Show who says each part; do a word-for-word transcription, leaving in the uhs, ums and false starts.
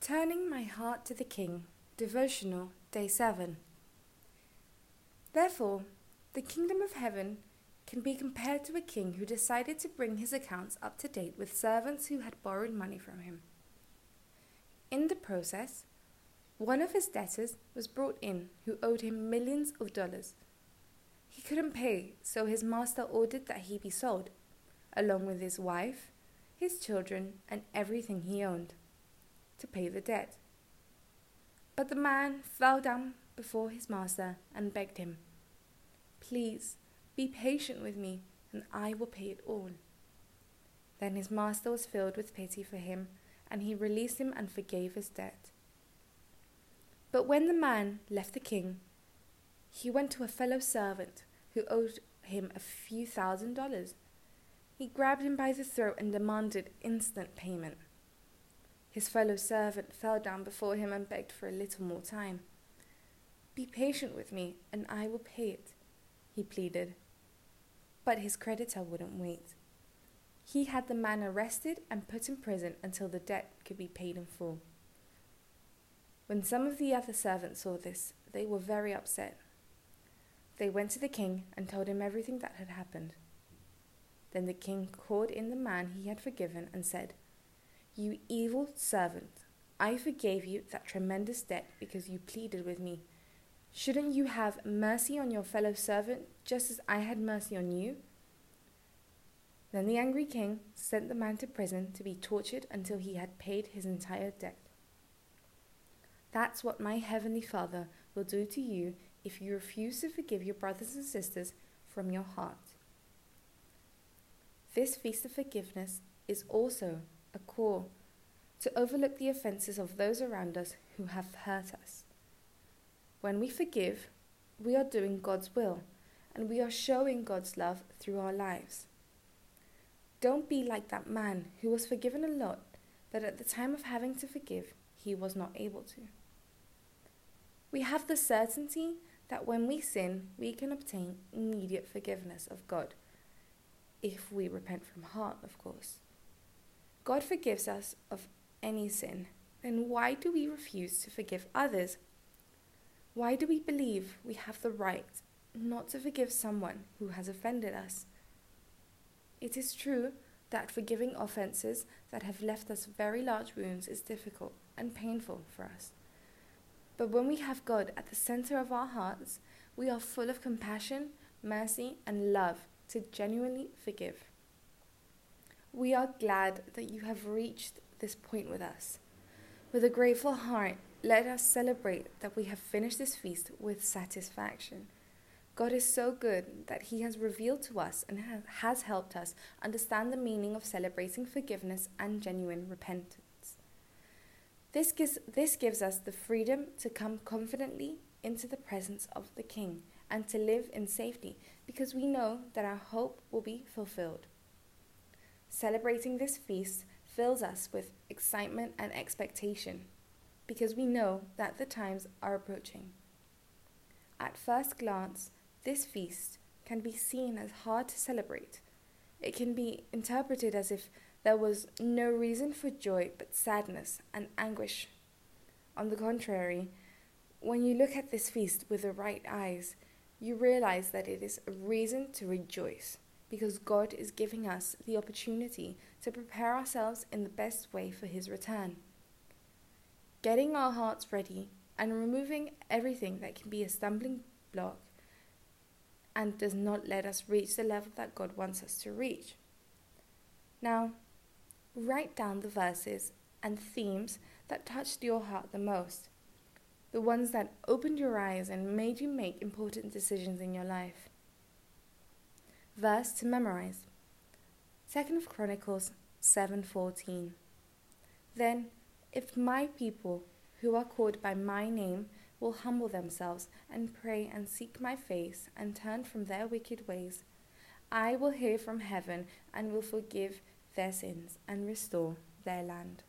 Speaker 1: Turning my heart to the King, Devotional, Day seven. Therefore, the kingdom of heaven can be compared to a king who decided to bring his accounts up to date with servants who had borrowed money from him. In the process, one of his debtors was brought in who owed him millions of dollars. He couldn't pay, so his master ordered that he be sold, along with his wife, his children, and everything he owned, to pay the debt. But the man fell down before his master and begged him, "Please, be patient with me, and I will pay it all." Then his master was filled with pity for him, and he released him and forgave his debt. But when the man left the king, he went to a fellow servant who owed him a few thousand dollars. He grabbed him by the throat and demanded instant payment. His fellow servant fell down before him and begged for a little more time. "Be patient with me, and I will pay it," he pleaded. But his creditor wouldn't wait. He had the man arrested and put in prison until the debt could be paid in full. When some of the other servants saw this, they were very upset. They went to the king and told him everything that had happened. Then the king called in the man he had forgiven and said, "You evil servant, I forgave you that tremendous debt because you pleaded with me. Shouldn't you have mercy on your fellow servant just as I had mercy on you?" Then the angry king sent the man to prison to be tortured until he had paid his entire debt. That's what my heavenly Father will do to you if you refuse to forgive your brothers and sisters from your heart. This feast of forgiveness is also a call to overlook the offenses of those around us who have hurt us. When we forgive, we are doing God's will, and we are showing God's love through our lives. Don't be like that man who was forgiven a lot, but at the time of having to forgive, he was not able to. We have the certainty that when we sin, we can obtain immediate forgiveness of God, if we repent from heart, of course. God forgives us of any sin, then why do we refuse to forgive others? Why do we believe we have the right not to forgive someone who has offended us? It is true that forgiving offenses that have left us very large wounds is difficult and painful for us. But when we have God at the center of our hearts, we are full of compassion, mercy, and love to genuinely forgive. We are glad that you have reached this point with us. With a grateful heart, let us celebrate that we have finished this feast with satisfaction. God is so good that He has revealed to us and has helped us understand the meaning of celebrating forgiveness and genuine repentance. This gives, this gives us the freedom to come confidently into the presence of the King and to live in safety because we know that our hope will be fulfilled. Celebrating this feast fills us with excitement and expectation because we know that the times are approaching. At first glance, this feast can be seen as hard to celebrate. It can be interpreted as if there was no reason for joy but sadness and anguish. On the contrary, when you look at this feast with the right eyes, you realize that it is a reason to rejoice because God is giving us the opportunity to prepare ourselves in the best way for His return. Getting our hearts ready and removing everything that can be a stumbling block and does not let us reach the level that God wants us to reach. Now, write down the verses and themes that touched your heart the most, the ones that opened your eyes and made you make important decisions in your life. Verse to memorize. Second Chronicles seven fourteen. Then, if my people who are called by my name will humble themselves and pray and seek my face and turn from their wicked ways, I will hear from heaven and will forgive their sins and restore their land.